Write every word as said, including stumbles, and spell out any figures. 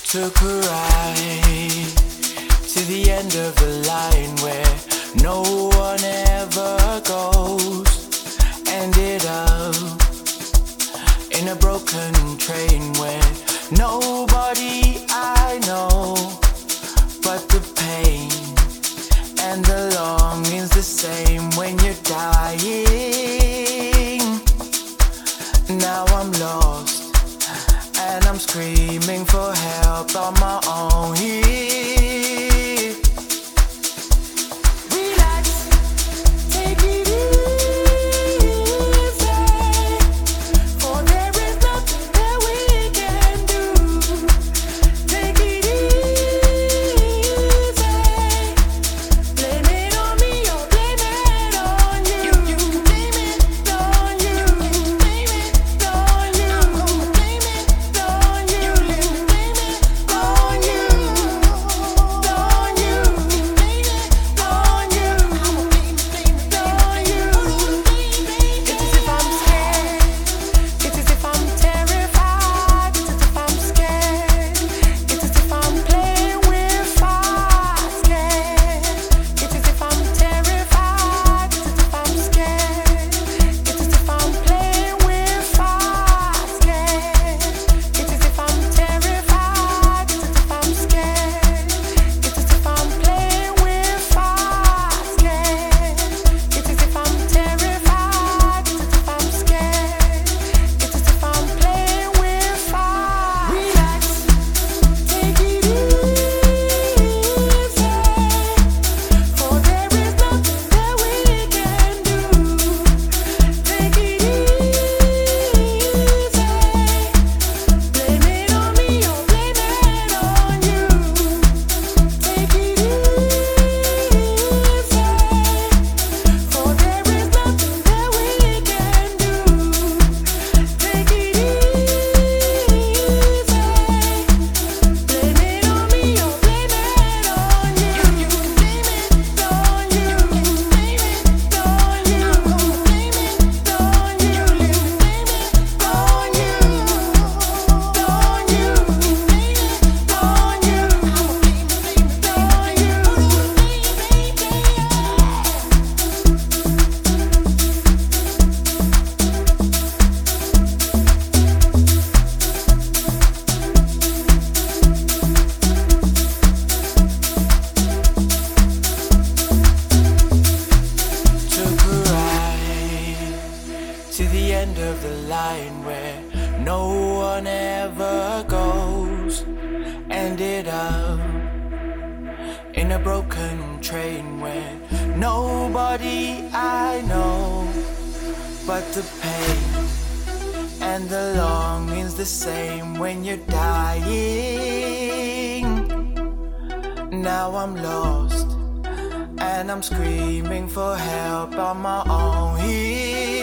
Took a ride to the end of the line where no one ever goes. Ended up in a broken train where nobody I know, but the pain and the longing's the same when you're dying. Now I'm lost and I'm screaming for help on my own here. Relax, take it easy, for there is nothing that we can do. Take it easy, blame it on me or blame it on you. You, you blame it on you, blame it on you, blame it on you, blame it on you, on you, blame it on you, blame it on you. It's as if I'm scared, it's as if I'm terrified, it's as if I'm scared, it's as if I'm playing with fire, scared, it's as if I'm terrified, it's as if I'm scared, it's as if I'm playing with fire, scared, it's as if I'm terrified, it's as if I'm scared, it's as if I'm playing with fire, scared, it's as if I'm terrified, it's as if I'm scared, it's as if I'm playing with fire. Relax, take it easy, for there is nothing that we can do. Take it easy, blame it on me or blame it on you. Take it easy, for there is nothing that we can do. Take it easy, blame it on me or blame it on you. You can blame it on you, blame it on you, blame it on you, blame it on you, on you, blame it on you, Took a ride to the end of the line where no one ever goes. Ended up in a broken train where nobody I know, but the pain and the longing's the same when you're dying. Now I'm lost and I'm screaming for help on my own here.